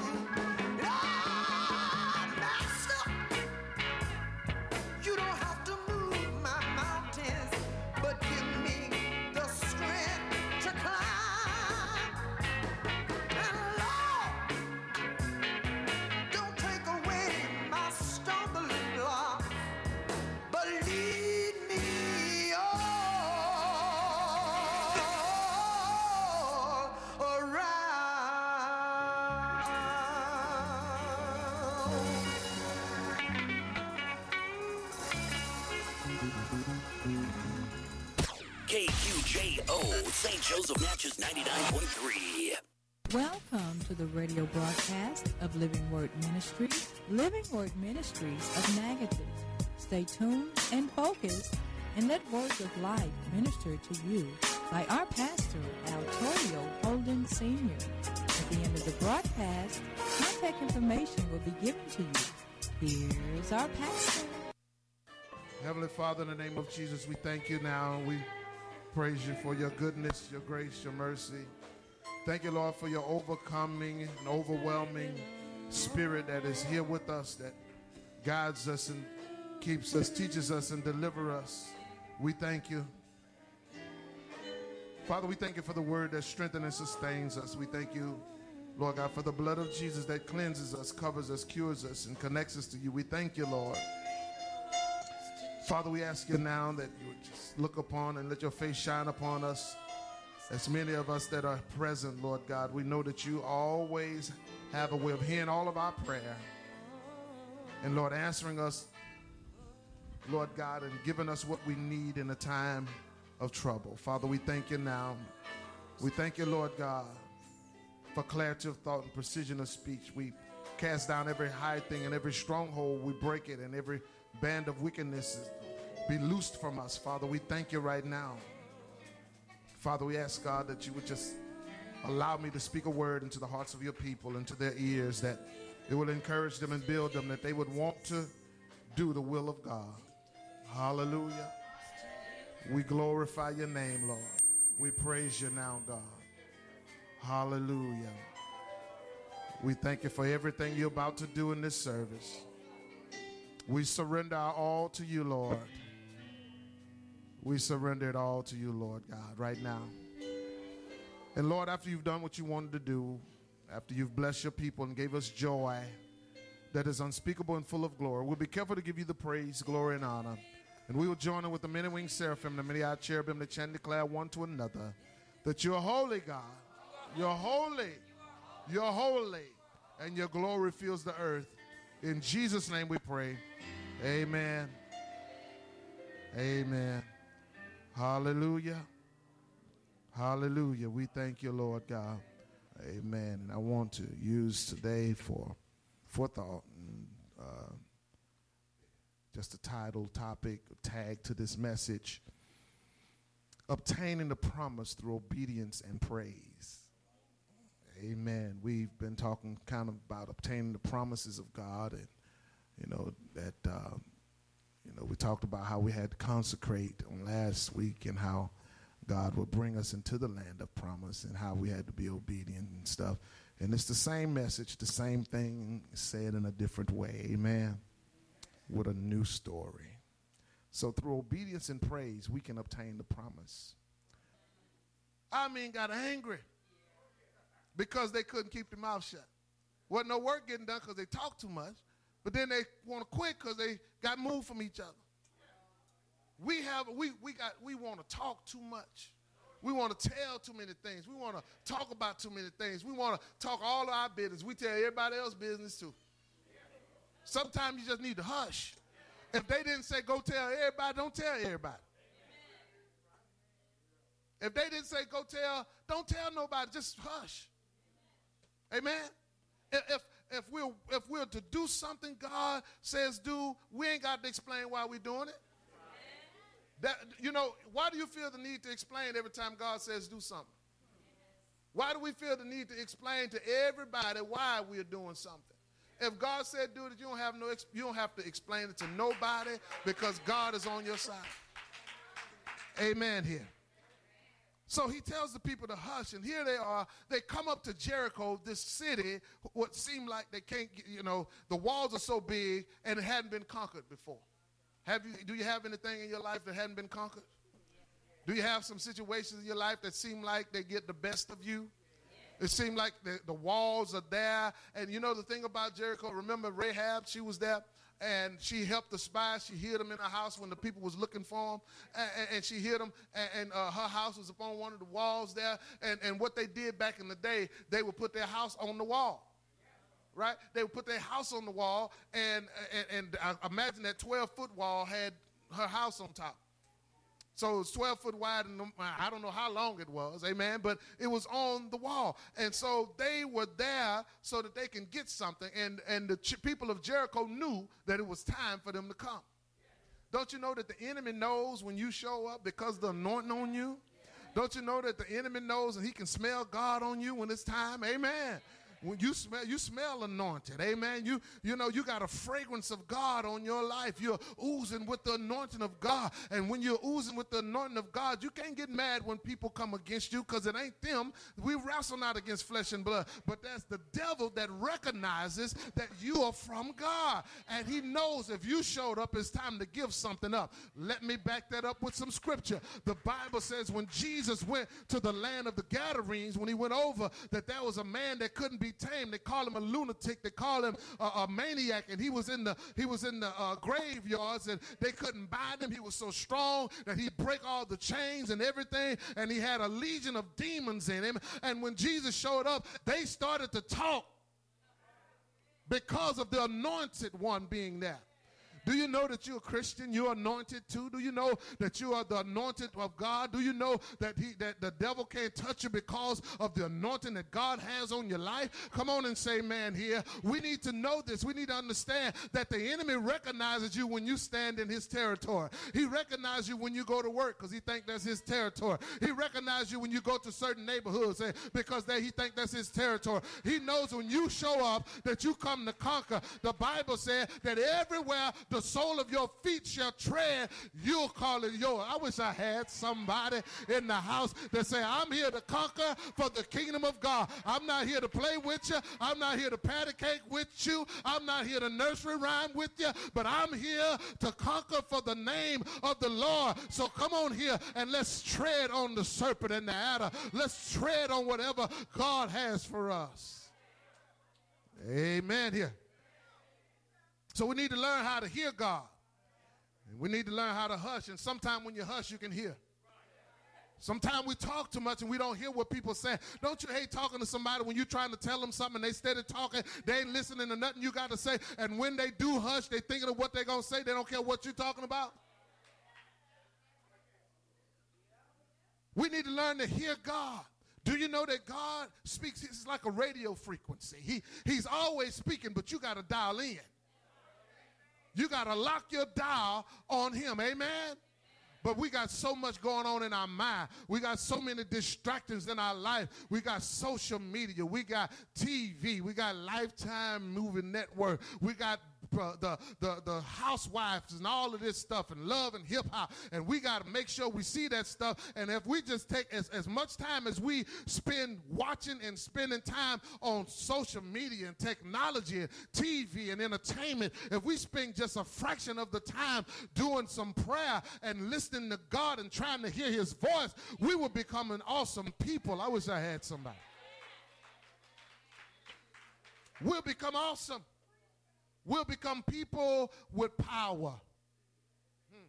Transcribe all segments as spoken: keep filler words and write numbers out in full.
K Q J O, Saint Joseph Natchez ninety-nine point three. Welcome to the radio broadcast of Living Word Ministries, Living Word Ministries of Natchez. Stay tuned and focused and let words of life minister to you by our pastor, Altorio Holden Senior At the end of the broadcast, contact information will be given to you. Here's our pastor. Heavenly Father, in the name of Jesus, we thank you now. We praise you for your goodness, your grace, your mercy. Thank you, Lord, for your overcoming and overwhelming spirit that is here with us, that guides us and keeps us, teaches us, and delivers us. We thank you. Father, we thank you for the word that strengthens and sustains us. We thank you, Lord God, for the blood of Jesus that cleanses us, covers us, cures us, and connects us to you. We thank you, Lord. Father, we ask you now that you would just look upon and let your face shine upon us. As many of us that are present, Lord God, we know that you always have a way of hearing all of our prayer. And Lord, answering us, Lord God, and giving us what we need in a time of trouble. Father, we thank you now. We thank you, Lord God, for clarity of thought and precision of speech. We cast down every high thing and every stronghold. We break it, and every band of wickedness be loosed from us. Father, we thank you right now. Father, we ask, God, that you would just allow me to speak a word into the hearts of your people, into their ears, that it will encourage them and build them, that they would want to do the will of God. Hallelujah. We glorify your name, Lord. We praise you now, God. Hallelujah. We thank you for everything you're about to do in this service. We surrender our all to you, Lord. We surrender it all to you, Lord God, right now. And Lord, after you've done what you wanted to do, after you've blessed your people and gave us joy that is unspeakable and full of glory, we'll be careful to give you the praise, glory, and honor. And we will join in with the many winged seraphim, the many eyed cherubim, that chant and declare one to another that you're holy, God. You're holy. You're holy. And your glory fills the earth. In Jesus' name we pray. Amen. Amen. Hallelujah. Hallelujah. We thank you, Lord God. Amen. And I want to use today for forethought and uh, just a title, topic, tag to this message: obtaining the promise through obedience and praise. Amen. We've been talking kind of about obtaining the promises of God, and you know that uh, you know we talked about how we had to consecrate on last week, and how God would bring us into the land of promise, and how we had to be obedient and stuff. And it's the same message, the same thing said in a different way. Amen. With a new story. So through obedience and praise, we can obtain the promise. I mean, got angry because they couldn't keep their mouth shut. Wasn't no work getting done because they talked too much, but then they want to quit because they got moved from each other. We have we we got we want to talk too much. We want to tell too many things. We want to talk about too many things. We want to talk all of our business. We tell everybody else's business too. Sometimes you just need to hush. If they didn't say go tell everybody, don't tell everybody. If they didn't say go tell, don't tell nobody, just hush. Amen. If if we're if we're to do something God says do, we ain't got to explain why we're doing it. That, you know, why do you feel the need to explain every time God says do something? Why do we feel the need to explain to everybody why we're doing something? If God said do it, you don't have no you don't have to explain it to nobody, because God is on your side. Amen here. So he tells the people to hush, and here they are. They come up to Jericho, this city, what seemed like they can't, get, you know, the walls are so big, and it hadn't been conquered before. Have you? Do you have anything in your life that hadn't been conquered? Do you have some situations in your life that seem like they get the best of you? It seemed like the, the walls are there. And you know the thing about Jericho, remember Rahab, she was there, and she helped the spies. She hid them in her house when the people was looking for them. And, and, and she hid them, and, and uh, her house was up on one of the walls there. And, and what they did back in the day, they would put their house on the wall. Right? They would put their house on the wall, and, and, and I imagine that twelve-foot wall had her house on top. So it was twelve foot wide, and I don't know how long it was, amen, but it was on the wall. And so they were there so that they can get something, and, and the ch- people of Jericho knew that it was time for them to come. Don't you know that the enemy knows when you show up because of the anointing on you? Don't you know that the enemy knows and he can smell God on you when it's time? Amen. When you smell, you smell anointed, amen. You, you know, you got a fragrance of God on your life. You're oozing with the anointing of God. And when you're oozing with the anointing of God, you can't get mad when people come against you, because it ain't them. We wrestle not against flesh and blood, but that's the devil that recognizes that you are from God. And he knows if you showed up, it's time to give something up. Let me back that up with some scripture. The Bible says when Jesus went to the land of the Gadarenes, when he went over, that there was a man that couldn't be tamed. They call him a lunatic. They call him a, a maniac, and he was in the he was in the uh, graveyards, and they couldn't bind him. He was so strong that he'd break all the chains and everything, and he had a legion of demons in him. And when Jesus showed up, they started to talk because of the anointed one being there. Do you know that you're a Christian? You're anointed too. Do you know that you are the anointed of God? Do you know that he that the devil can't touch you because of the anointing that God has on your life? Come on and say, man, here. We need to know this. We need to understand that the enemy recognizes you when you stand in his territory. He recognizes you when you go to work because he thinks that's his territory. He recognizes you when you go to certain neighborhoods eh, because they, he thinks that's his territory. He knows when you show up that you come to conquer. The Bible said that everywhere the sole of your feet shall tread, you'll call it yours. I wish I had somebody in the house that say, I'm here to conquer for the kingdom of God. I'm not here to play with you. I'm not here to patty cake with you. I'm not here to nursery rhyme with you, but I'm here to conquer for the name of the Lord. So come on here and let's tread on the serpent and the adder. Let's tread on whatever God has for us. Amen here. So we need to learn how to hear God. And we need to learn how to hush. And sometimes when you hush, you can hear. Sometimes we talk too much and we don't hear what people say. Don't you hate talking to somebody when you're trying to tell them something and they steady talking, they ain't listening to nothing you got to say, and when they do hush, they thinking of what they're going to say. They don't care what you're talking about. We need to learn to hear God. Do you know that God speaks? It's like a radio frequency. He, he's always speaking, but you got to dial in. You got to lock your dial on him. Amen? But we got so much going on in our mind. We got so many distractions in our life. We got social media. We got T V. We got Lifetime Movie Network. We got uh, the, the, the housewives and all of this stuff and love and hip hop. And we got to make sure we see that stuff. And if we just take as, as much time as we spend watching and spending time on social media and technology and T V and entertainment, if we spend just a fraction of the time doing some prayer and listening to God and trying to hear his voice, we will become an awesome people. I wish I had somebody. We'll become awesome. We'll become people with power. Hmm.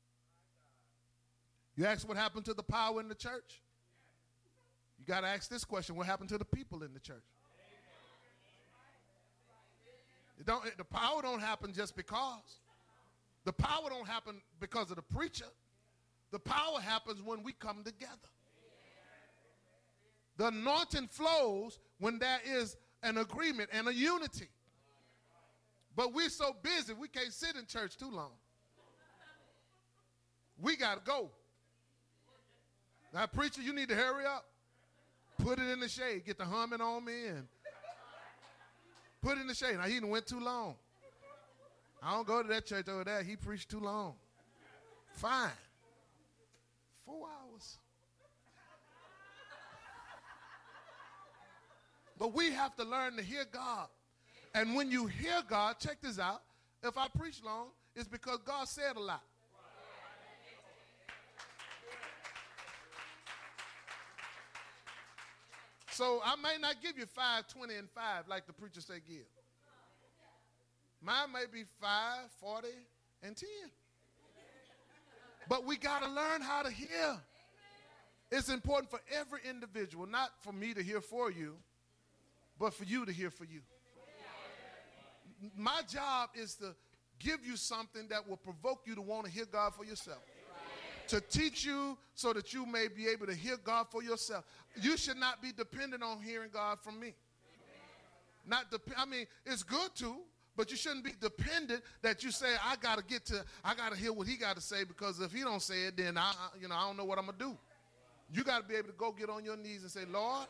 You ask what happened to the power in the church? You got to ask this question: what happened to the people in the church? It don't, it, the power don't happen just because. The power don't happen because of the preacher. The power happens when we come together. The anointing flows when there is an agreement and a unity. But we're so busy, we can't sit in church too long. We got to go. Now, preacher, you need to hurry up. Put it in the shade. Get the humming on me and put it in the shade. Now, he done went too long. I don't go to that church over there. He preached too long. Fine. Four hours. But we have to learn to hear God. And when you hear God, check this out. If I preach long, it's because God said a lot. So I may not give you five, twenty, and five like the preacher say give. Mine may be five, forty, and ten. But we got to learn how to hear. It's important for every individual, not for me to hear for you, but for you to hear for you. My job is to give you something that will provoke you to want to hear God for yourself. To teach you so that you may be able to hear God for yourself. You should not be dependent on hearing God from me. Not dep- I mean, it's good to, but you shouldn't be dependent that you say, I got to get to, I got to hear what he got to say, because if he don't say it, then I, I you know, I don't know what I'm going to do. You got to be able to go get on your knees and say, Lord,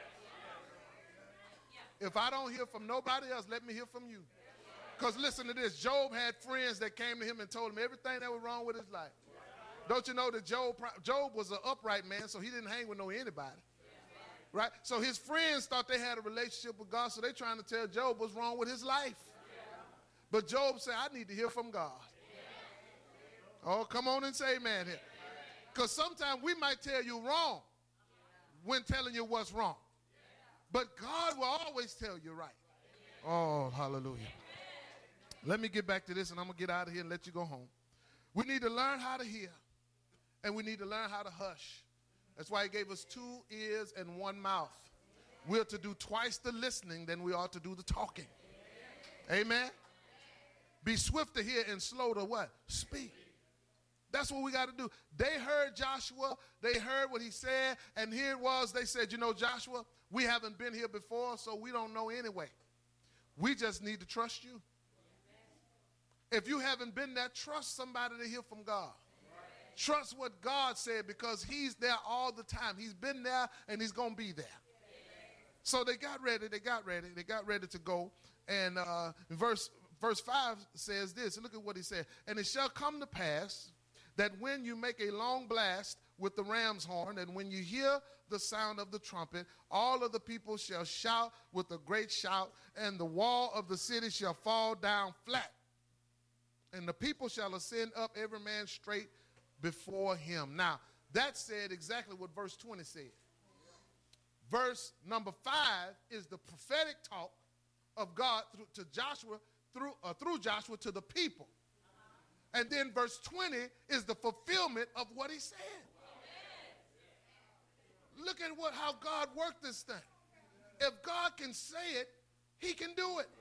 if I don't hear from nobody else, let me hear from you. Because listen to this, Job had friends that came to him and told him everything that was wrong with his life. Don't you know that Job, Job was an upright man, so he didn't hang with no anybody. Right? So his friends thought they had a relationship with God, so they're trying to tell Job what's wrong with his life. But Job said, I need to hear from God. Oh, come on and say amen here. Because sometimes we might tell you wrong when telling you what's wrong. But God will always tell you right. Oh, hallelujah. Let me get back to this, and I'm going to get out of here and let you go home. We need to learn how to hear, and we need to learn how to hush. That's why he gave us two ears and one mouth. We're to do twice the listening than we are to do the talking. Amen? Amen? Be swift to hear and slow to what? Speak. That's what we got to do. They heard Joshua. They heard what he said. And here it was. They said, you know, Joshua, we haven't been here before, so we don't know anyway. We just need to trust you. If you haven't been there, trust somebody to hear from God. Trust what God said, because he's there all the time. He's been there, and he's going to be there. So they got ready. They got ready. They got ready to go. And uh, verse, verse five says this. Look at what he said. And it shall come to pass that when you make a long blast with the ram's horn, and when you hear the sound of the trumpet, all of the people shall shout with a great shout, and the wall of the city shall fall down flat. And the people shall ascend up, every man straight before him. Now, that said exactly what verse twenty said. Verse number five is the prophetic talk of God through, to Joshua, through, uh, through Joshua to the people. And then verse twenty is the fulfillment of what he said. Look at what how God worked this thing. If God can say it, he can do it.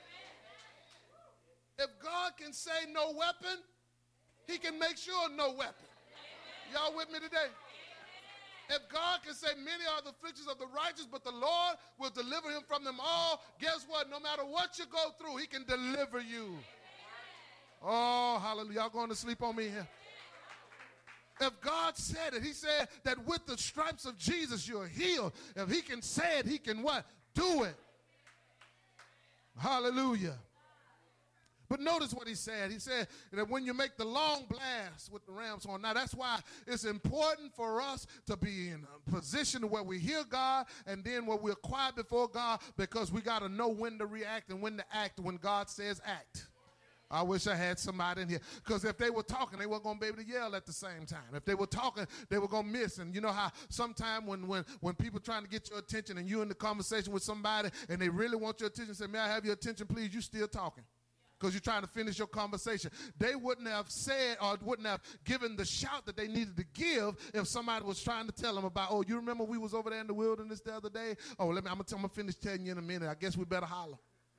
If God can say no weapon, he can make sure no weapon. Y'all with me today? If God can say many are the afflictions of the righteous, but the Lord will deliver him from them all, guess what? No matter what you go through, he can deliver you. Oh, hallelujah. Y'all going to sleep on me here? If God said it, he said that with the stripes of Jesus, you're healed. If he can say it, he can what? Do it. Hallelujah. But notice what he said. He said that when you make the long blast with the ram's horn. Now, that's why it's important for us to be in a position where we hear God, and then where we're quiet before God, because we got to know when to react and when to act when God says act. I wish I had somebody in here, because if they were talking, they weren't going to be able to yell at the same time. If they were talking, they were going to miss. And you know how sometimes when, when, when people trying to get your attention and you're in the conversation with somebody and they really want your attention, say, may I have your attention, please? You still talking, because you're trying to finish your conversation. They wouldn't have said or wouldn't have given the shout that they needed to give if somebody was trying to tell them about, oh, you remember we was over there in the wilderness the other day? Oh, let me, I'm going to finish telling you in a minute. I guess we better holler.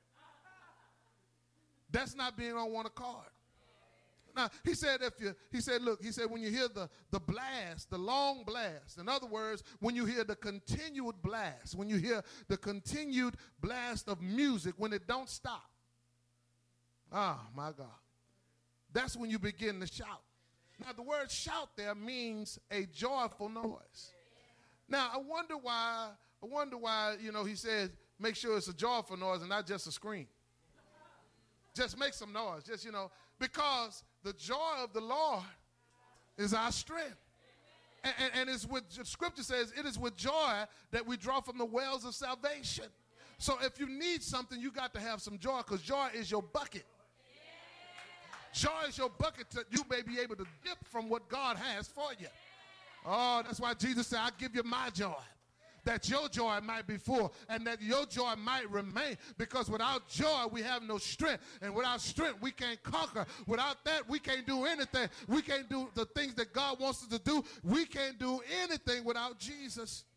That's not being on one accord. Now, he said, if you, he said, look, he said, when you hear the, the blast, the long blast, in other words, when you hear the continued blast, when you hear the continued blast of music, when it don't stop, ah, my God, that's when you begin to shout. Now, the word shout there means a joyful noise. Now, I wonder why, I wonder why, you know, he said, make sure it's a joyful noise and not just a scream. Just make some noise, just, you know, because the joy of the Lord is our strength. And, and it's with, Scripture says, it is with joy that we draw from the wells of salvation. So if you need something, you got to have some joy, because joy is your bucket. Joy is your bucket that you may be able to dip from what God has for you. Oh, that's why Jesus said, I give you my joy, that your joy might be full and that your joy might remain, because without joy we have no strength, and without strength we can't conquer. Without that we can't do anything. We can't do the things that God wants us to do. We can't do anything without Jesus.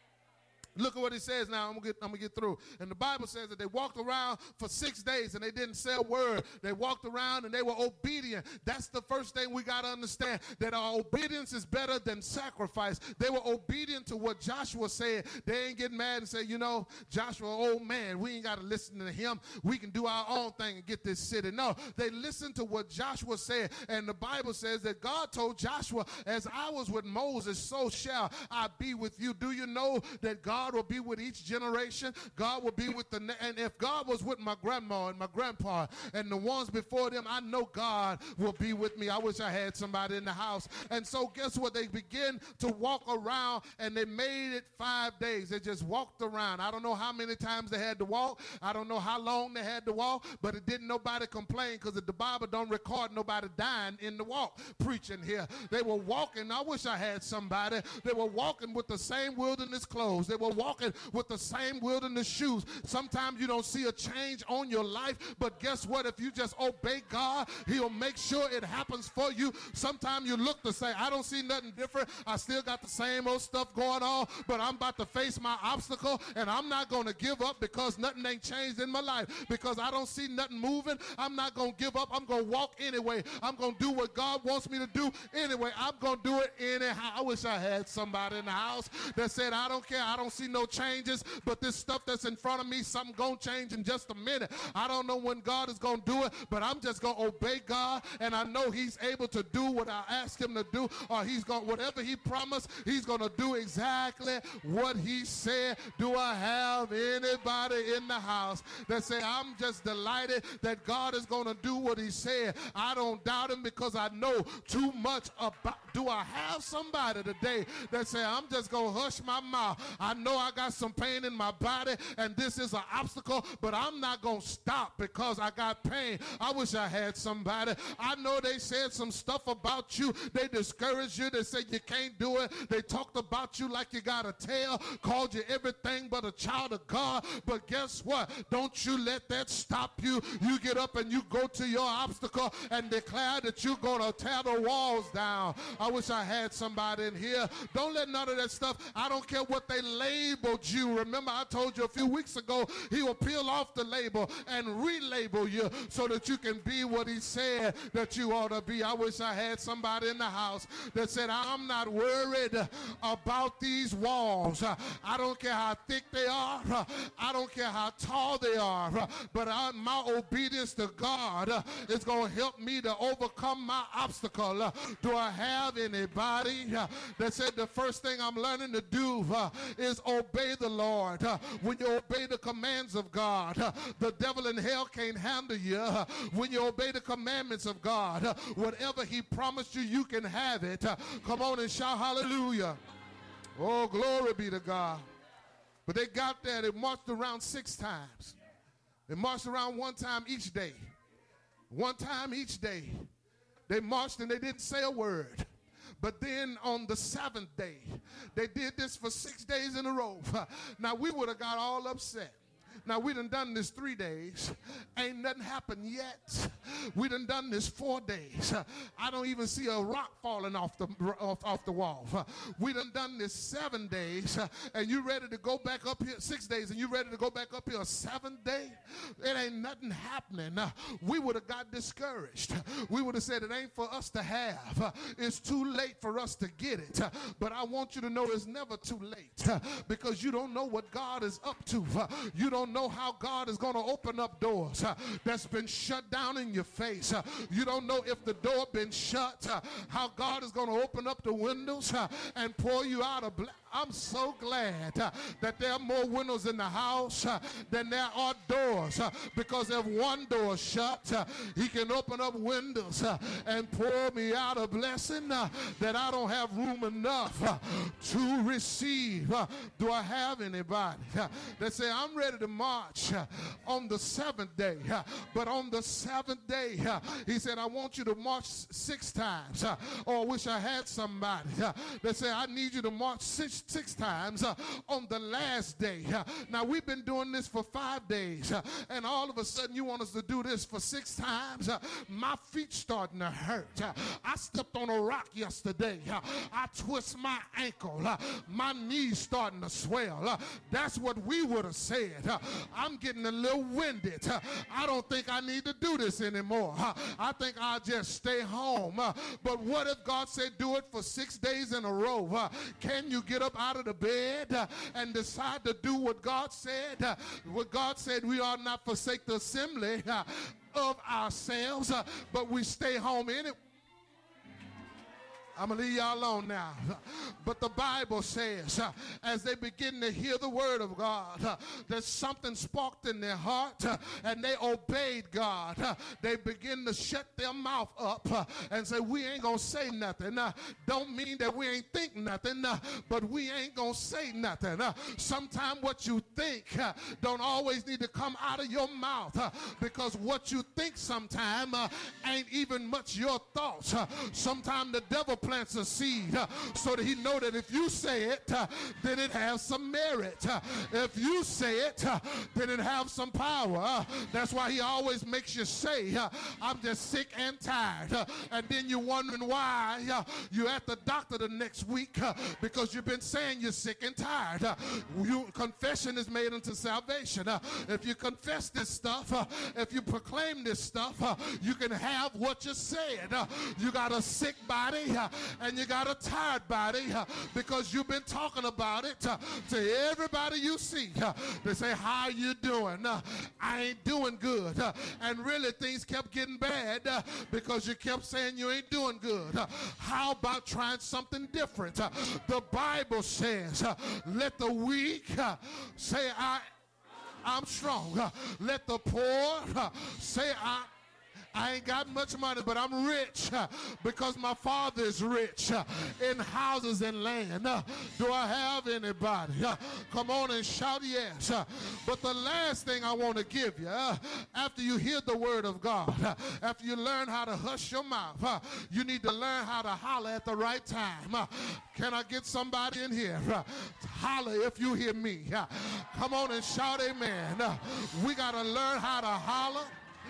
Look at what he says now. I'm gonna, get, I'm gonna get through. And the Bible says that they walked around for six days and they didn't say a word. They walked around and they were obedient. That's the first thing we got to understand, that our obedience is better than sacrifice. They were obedient to what Joshua said. They ain't getting mad and say, you know, Joshua, old man, we ain't got to listen to him. We can do our own thing and get this city. No, they listened to what Joshua said. And the Bible says that God told Joshua, as I was with Moses, so shall I be with you. Do you know that God will be with each generation? God will be with the, and if God was with my grandma and my grandpa and the ones before them, I know God will be with me. I wish I had somebody in the house. And so guess what? They begin to walk around, and they made it five days. They just walked around. I don't know how many times they had to walk. I don't know how long they had to walk, but it didn't nobody complain, because the Bible don't record nobody dying in the walk preaching here. They were walking. I wish I had somebody. They were walking with the same wilderness clothes. They were walking with the same wilderness shoes. Sometimes you don't see a change on your life, but guess what? If you just obey God, he'll make sure it happens for you. Sometimes you look to say, I don't see nothing different. I still got the same old stuff going on, but I'm about to face my obstacle, and I'm not going to give up because nothing ain't changed in my life, because I don't see nothing moving. I'm not going to give up. I'm going to walk anyway. I'm going to do what God wants me to do anyway. I'm going to do it anyhow. I wish I had somebody in the house that said, I don't care. I don't see no changes, but this stuff that's in front of me, something gonna change in just a minute. I don't know when God is gonna do it, but I'm just gonna obey God, and I know he's able to do what I ask him to do, or he's gonna, whatever he promised, he's gonna do exactly what he said. Do I have anybody in the house that say, I'm just delighted that God is gonna do what he said? I don't doubt him, because I know too much about. Do I have somebody today that say, I'm just gonna hush my mouth? I know I got some pain in my body, and this is an obstacle, but I'm not going to stop because I got pain. I wish I had somebody. I know they said some stuff about you. They discouraged you. They said you can't do it. They talked about you like you got a tail, called you everything but a child of God. But guess what? Don't you let that stop you. You get up and you go to your obstacle and declare that you're going to tear the walls down. I wish I had somebody in here. Don't let none of that stuff. I don't care what they labeled you. Remember, I told you a few weeks ago, he will peel off the label and relabel you so that you can be what he said that you ought to be. I wish I had somebody in the house that said, I'm not worried about these walls. I don't care how thick they are. I don't care how tall they are. But I, my obedience to God is going to help me to overcome my obstacle. Do I have anybody that said the first thing I'm learning to do is obey the Lord? When you obey the commands of God, the devil in hell can't handle you. When you obey the commandments of God, whatever he promised you, you can have it. Come on and shout hallelujah. Oh, glory be to God. But they got there. They marched around six times. They marched around one time each day. One time each day. They marched and they didn't say a word. But then on the seventh day, they did this for six days in a row. Now, we would have got all upset. Now, we done done this three days. Ain't nothing happened yet. We done done this four days. I don't even see a rock falling off the, off, off the wall. We done done this seven days. And you ready to go back up here, six days, and you ready to go back up here a seventh day? It ain't nothing happening. We would have got discouraged. We would have said it ain't for us to have. It's too late for us to get it. But I want you to know it's never too late, because you don't know what God is up to. You don't know how God is going to open up doors uh, that's been shut down in your face. Uh, you don't know if the door been shut, uh, how God is going to open up the windows uh, and pour you out a blessing. I'm so glad uh, that there are more windows in the house uh, than there are doors, uh, because if one door is shut, uh, he can open up windows uh, and pour me out a blessing uh, that I don't have room enough uh, to receive. Uh, do I have anybody uh, that say, I'm ready to march uh, on the seventh day, uh, but on the seventh day, uh, he said, I want you to march six times. Uh, or I wish I had somebody uh, that say, I need you to march six six times uh, on the last day. Uh, now, we've been doing this for five days, uh, and all of a sudden you want us to do this for six times. Uh, my feet starting to hurt. Uh, I stepped on a rock yesterday. Uh, I twist my ankle. Uh, my knees starting to swell. Uh, that's what we would have said. Uh, I'm getting a little winded. Uh, I don't think I need to do this anymore. Uh, I think I'll just stay home. Uh, but what if God said do it for six days in a row? Uh, can you get up out of the bed uh, and decide to do what God said? Uh, what God said, we ought not forsake the assembly uh, of ourselves, uh, but we stay home in it. I'm going to leave y'all alone now. But the Bible says, uh, as they begin to hear the word of God, uh, that something sparked in their heart, uh, and they obeyed God. Uh, they begin to shut their mouth up uh, and say, we ain't going to say nothing. Uh, don't mean that we ain't think nothing, uh, but we ain't going to say nothing. Uh, Sometimes what you think uh, don't always need to come out of your mouth, uh, because what you think sometimes uh, ain't even much your thoughts. Uh, Sometimes the devil plants a seed uh, so that he know that if you say it, uh, then it has some merit. Uh, if you say it, uh, then it has some power. Uh, that's why he always makes you say, uh, I'm just sick and tired. Uh, and then you're wondering why uh, you're at the doctor the next week uh, because you've been saying you're sick and tired. Uh, you, confession is made unto salvation. Uh, if you confess this stuff, uh, if you proclaim this stuff, uh, you can have what you said. Uh, you got a sick body, uh, and you got a tired body uh, because you've been talking about it uh, to everybody you see. Uh, they say, how you doing? Uh, I ain't doing good. Uh, and really things kept getting bad uh, because you kept saying you ain't doing good. Uh, how about trying something different? Uh, the Bible says, uh, let the weak uh, say I, I'm strong. Uh, let the poor uh, say I I ain't got much money, but I'm rich uh, because my Father is rich uh, in houses and land. Uh, do I have anybody? Uh, come on and shout yes. Uh, but the last thing I want to give you, uh, after you hear the word of God, uh, after you learn how to hush your mouth, uh, you need to learn how to holler at the right time. Uh, can I get somebody in here? Uh, holler if you hear me. Uh, come on and shout amen. Uh, we got to learn how to holler.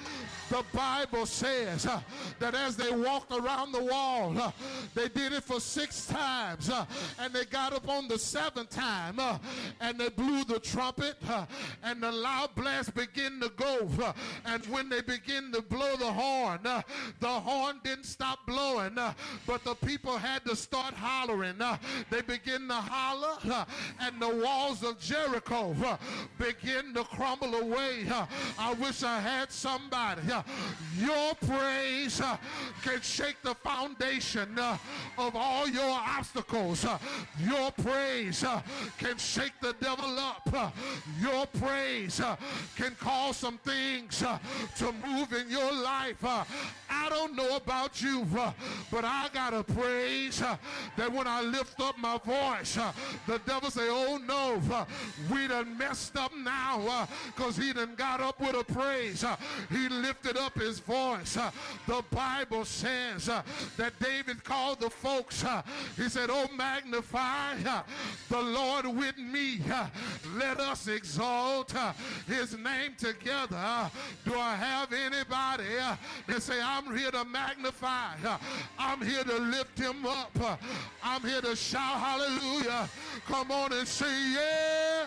The Bible says uh, that as they walked around the wall, uh, they did it for six times, uh, and they got up on the seventh time, uh, and they blew the trumpet, uh, and the loud blast began to go, uh, and when they began to blow the horn, uh, the horn didn't stop blowing, uh, but the people had to start hollering. Uh, they began to holler, uh, and the walls of Jericho uh, began to crumble away. Uh, I wish I had somebody. Uh, your praise uh, can shake the foundation uh, of all your obstacles. Uh, your praise uh, can shake the devil up. Uh, your praise uh, can cause some things uh, to move in your life. Uh, I don't know about you, uh, but I got a praise uh, that when I lift up my voice, uh, the devil say, oh no, uh, we done messed up now because uh, he done got up with a praise. Uh, he lifted up his voice. Uh, the Bible says uh, that David called the folks. Uh, he said, oh, magnify uh, the Lord with me. Uh, let us exalt uh, his name together. Uh, do I have anybody uh, that say, I'm here to magnify. Uh, I'm here to lift him up. Uh, I'm here to shout hallelujah. Come on and say, yeah.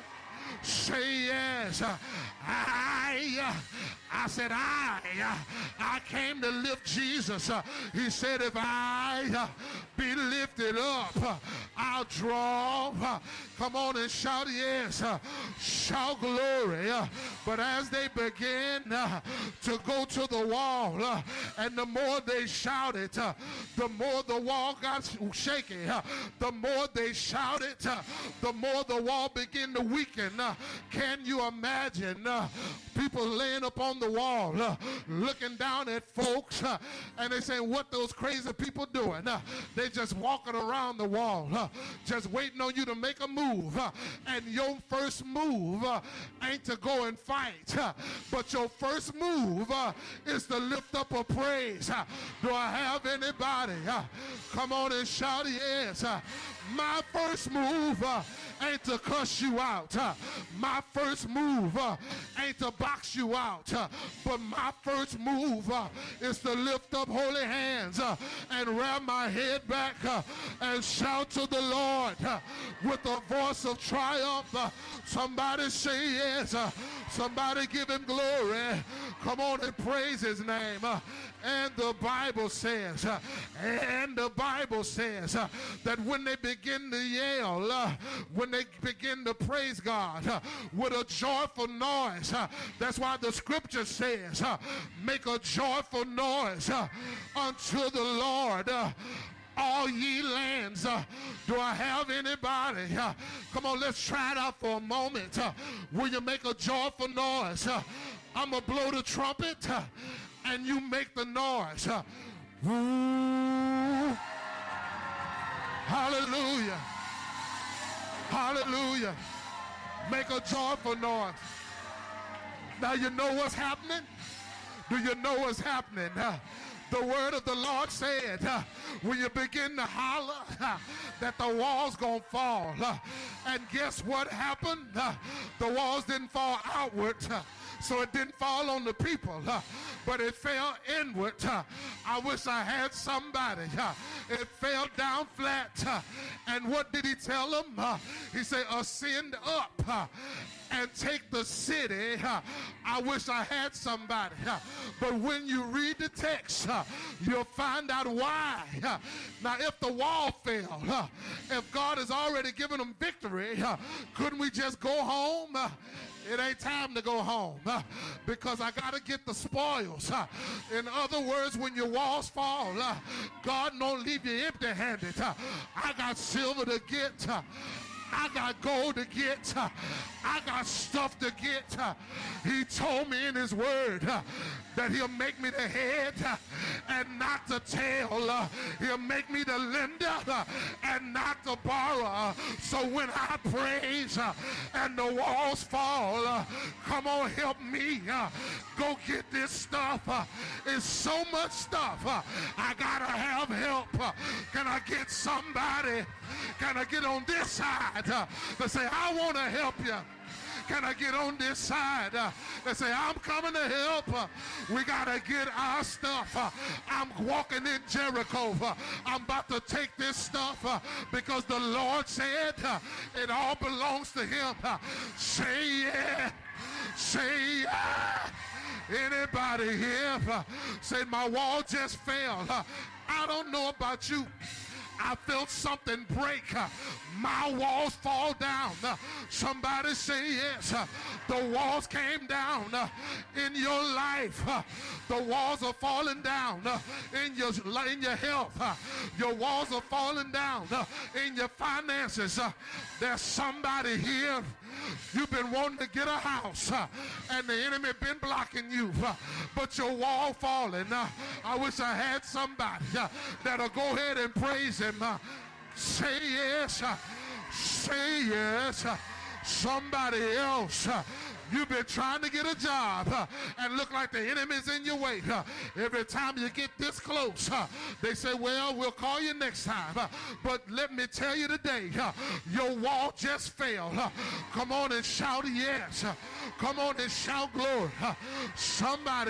Say yes. I, I said, I, I came to lift Jesus. He said, if I be lifted up, I'll draw. Come on and shout yes. Shout glory. But as they began to go to the wall, and the more they shouted, the more the wall got shaky. The more they shouted, the more the wall began to weaken. Can you imagine people laying up on the wall, looking down at folks, and they saying, what those crazy people doing? They just walking around the wall, just waiting on you to make a move. And your first move ain't to go and fight, but your first move is to lift up a praise. Do I have anybody? Come on and shout yes. My first move uh, ain't to cuss you out. Uh, my first move uh, ain't to box you out. Uh, but my first move uh, is to lift up holy hands uh, and wrap my head back uh, and shout to the Lord uh, with a voice of triumph. Uh, somebody say yes. Uh, somebody give him glory. Come on and praise his name. Uh, And the Bible says, uh, and the Bible says uh, that when they begin to yell, uh, when they begin to praise God uh, with a joyful noise, uh, that's why the scripture says, uh, make a joyful noise uh, unto the Lord. Uh, all ye lands. Uh, do I have anybody? Uh, come on, let's try it out for a moment. Uh, will you make a joyful noise? Uh, I'm going to blow the trumpet. Uh, and you make the noise. Uh, ooh. Hallelujah. Hallelujah. Make a joyful noise. Now you know what's happening? Do you know what's happening? Uh, the word of the Lord said, uh, when you begin to holler, uh, that the walls gonna fall. Uh, and guess what happened? Uh, the walls didn't fall outward. Uh, So it didn't fall on the people, uh, but it fell inward. Uh, I wish I had somebody. Uh, it fell down flat. Uh, and what did he tell them? Uh, he said, ascend up uh, and take the city. Uh, I wish I had somebody. Uh, but when you read the text, uh, you'll find out why. Uh, now, if the wall fell, uh, if God has already given them victory, uh, couldn't we just go home? Uh, It ain't time to go home uh, because I got to get the spoils. Uh, in other words, when your walls fall, uh, God don't leave you empty-handed. Uh, I got silver to get. Uh, I got gold to get. Uh, I got stuff to get. Uh, he told me in his word uh, that he'll make me the head uh, and not the tail. Uh, he'll make me the lender uh, and not the borrower. So when I praise uh, and the walls fall, uh, come on, help me uh, go get this stuff. Uh, it's so much stuff. Uh, I gotta have help. Uh, can I get somebody? Can I get on this side uh, to say, I want to help you? Can I get on this side uh, and say, I'm coming to help? Uh, we got to get our stuff. Uh, I'm walking in Jericho. Uh, I'm about to take this stuff uh, because the Lord said uh, it all belongs to him. Uh, say yeah. Say yeah. Anybody here uh, say, my wall just fell. Uh, I don't know about you. I felt something break. Uh, my walls fall down. Uh, somebody say yes. Uh, the walls came down uh, in your life. Uh, the walls are falling down uh, in your in your health. Uh, your walls are falling down uh, in your finances. Uh, there's somebody here. You've been wanting to get a house, uh, and the enemy been blocking you, uh, but your wall falling. Uh, I wish I had somebody uh, that'll go ahead and praise him. Uh, say yes. Uh, say yes. Uh, somebody else. Uh, You've been trying to get a job uh, and look like the enemy's in your way. Uh, every time you get this close, uh, they say, well, we'll call you next time. Uh, but let me tell you today, uh, your wall just fell. Uh, come on and shout yes. Uh, come on and shout glory. Uh, somebody